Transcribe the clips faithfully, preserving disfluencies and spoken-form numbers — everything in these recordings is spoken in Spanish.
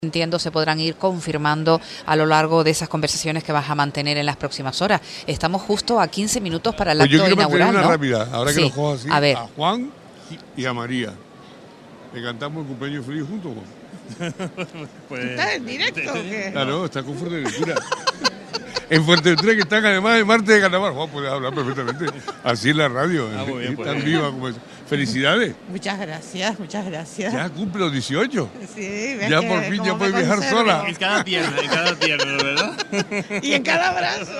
Entiendo se podrán ir confirmando a lo largo de esas conversaciones que vas a mantener en las próximas horas. Estamos justo a quince minutos para el pues acto yo quiero inaugural, una ¿no? rápida, ahora que Sí. los cojo así, A ver. a Juan y a María. Le cantamos el cumpleaños feliz juntos, Juan. Pues, ¿Estás en directo o qué? Claro, está con Fuerteventura. En Fuerteventura, que están además de martes de carnaval. Juan puede hablar perfectamente. Así en la radio. Ah, muy bien, pues. Tan viva como es. Felicidades. Muchas gracias, muchas gracias. Ya cumple los dieciocho. Sí, ves Ya que por fin cómo ya me puedes viajar conservo. sola. en cada pierna, en cada pierna, ¿verdad? Y en cada brazo.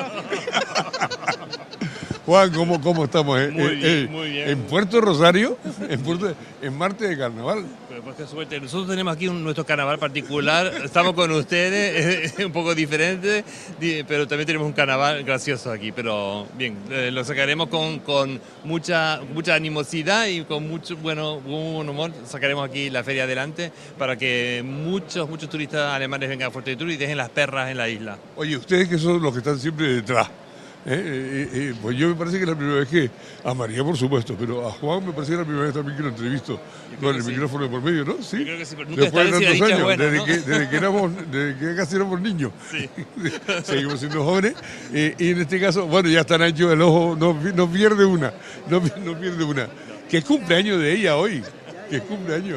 Juan, ¿cómo, cómo estamos? Eh, Muy eh, bien, eh, muy bien. En Puerto Rosario, en, Puerto, en martes de carnaval. Pues, pues qué suerte. Nosotros tenemos aquí un, nuestro carnaval particular. Estamos con ustedes, es un poco diferente, di- pero también tenemos un carnaval gracioso aquí. Pero bien, eh, lo sacaremos con, con mucha, mucha animosidad y con mucho bueno, buen humor. Sacaremos aquí la feria adelante para que muchos, muchos turistas alemanes vengan a Fuerteventura y dejen las perras en la isla. Oye, ustedes que son los que están siempre detrás. Eh, eh, eh, pues yo me parece que es la primera vez que, a María por supuesto, pero a Juan me parece que es la primera vez también que lo entrevisto con que el sí. micrófono por medio, ¿no? Sí. Yo creo que sí, pero nunca Después está de decir tantos dicha años, buena, desde, ¿no? que, desde, que éramos, desde que casi éramos niños. Sí. Seguimos siendo jóvenes. Eh, y en este caso, bueno, ya está Nacho, el ojo no, no pierde una, no, no pierde una. Que es cumpleaños de ella hoy, que es cumpleaños.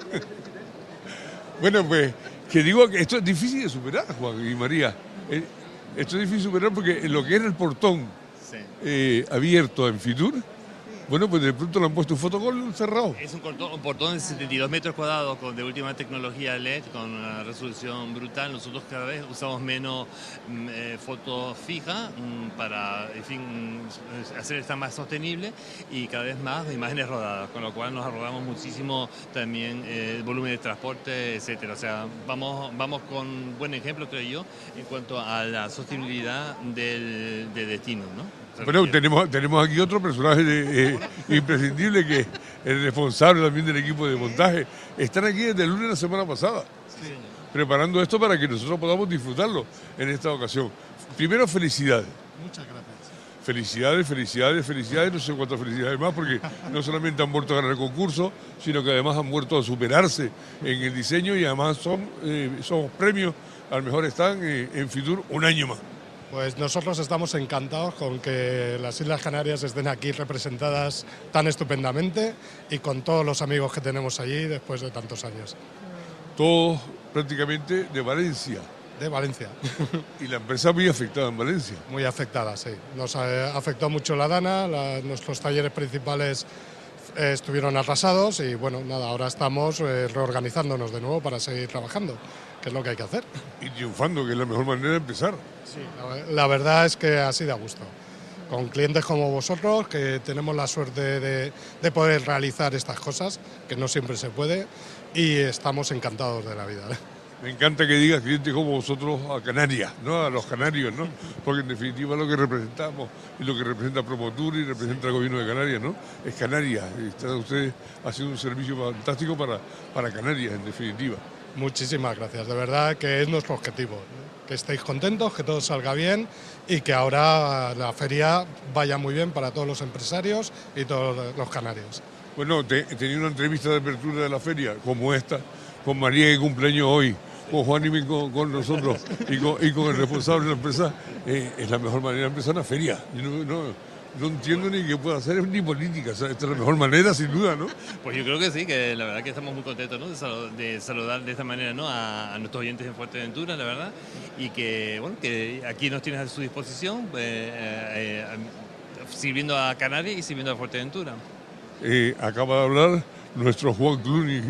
Bueno, pues, que digo que esto es difícil de superar, Juan y María. Eh, esto es difícil de superar porque lo que era el portón Sí. eh, abierto en Fitur, bueno, pues de pronto le han puesto un fotocol cerrado. Es un, cortón, un portón de setenta y dos metros cuadrados con, de última tecnología L E D, con una resolución brutal. Nosotros cada vez usamos menos mm, eh, fotos fijas mm, para, en fin, mm, hacer esta más sostenible y cada vez más imágenes rodadas, con lo cual nos ahorramos muchísimo también eh, el volumen de transporte, etcétera. O sea, vamos, vamos con buen ejemplo, creo yo, en cuanto a la sostenibilidad del, de destino, ¿no? Bueno, tenemos, tenemos aquí otro personaje de, eh, imprescindible que es el responsable también del equipo de montaje. Están aquí desde el lunes de la semana pasada, Sí. preparando esto para que nosotros podamos disfrutarlo en esta ocasión. Primero, felicidades. Muchas gracias. Felicidades, felicidades, felicidades, no sé cuántas felicidades más, porque no solamente han vuelto a ganar el concurso, sino que además han vuelto a superarse en el diseño y además son, eh, somos premios al mejor stand eh, en Fitur un año más. Pues nosotros estamos encantados con que las Islas Canarias estén aquí representadas tan estupendamente y con todos los amigos que tenemos allí después de tantos años. Todos prácticamente de Valencia De Valencia. y la empresa muy afectada en Valencia. Muy afectada, sí. Nos eh, afectó mucho la Dana, la- nuestros talleres principales eh, estuvieron arrasados y bueno, nada, ahora estamos eh, reorganizándonos de nuevo para seguir trabajando, que es lo que hay que hacer. Y triunfando, que es la mejor manera de empezar. Sí, la, la verdad es que así da gusto. Con clientes como vosotros, que tenemos la suerte de, de poder realizar estas cosas, que no siempre se puede, y estamos encantados de la vida. ¿eh? Me encanta que digas clientes como vosotros a Canarias, ¿no? A los canarios, ¿no? Porque en definitiva lo que representamos y lo que representa Promotur y representa el gobierno de Canarias, ¿no? Es Canarias. Y están ustedes haciendo un servicio fantástico para, para Canarias, en definitiva. Muchísimas gracias, de verdad que es nuestro objetivo. Que estéis contentos, que todo salga bien y que ahora la feria vaya muy bien para todos los empresarios y todos los canarios. Bueno, te, tenía una entrevista de apertura de la feria, como esta, con María, que cumpleaños hoy, con Juan y con, con nosotros y con, y con el responsable de la empresa. Eh, es la mejor manera de empezar una feria. Yo no, no, no entiendo ni qué pueda hacer ni política. O sea, esta es la mejor manera, sin duda, ¿no? Pues yo creo que sí, que la verdad que estamos muy contentos, ¿no? de, salu- de saludar de esta manera, ¿no? a, a nuestros oyentes en Fuerteventura, la verdad, y que bueno, que aquí nos tienes a su disposición, eh, eh, eh, sirviendo a Canarias y sirviendo a Fuerteventura. Eh, acaba de hablar nuestro Juan Clooney.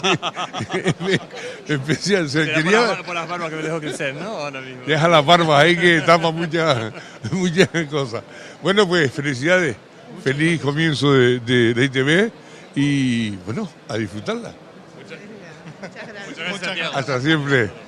Especial. Se Será por, quería, las, por las barbas que me dejo crecer, ¿no? Ahora mismo. deja las barbas ahí que tapa muchas muchas cosas. Bueno, pues felicidades. Feliz comienzo de, de, de I T V y bueno, a disfrutarla. Muchas gracias. Muchas gracias, Santiago. Hasta siempre.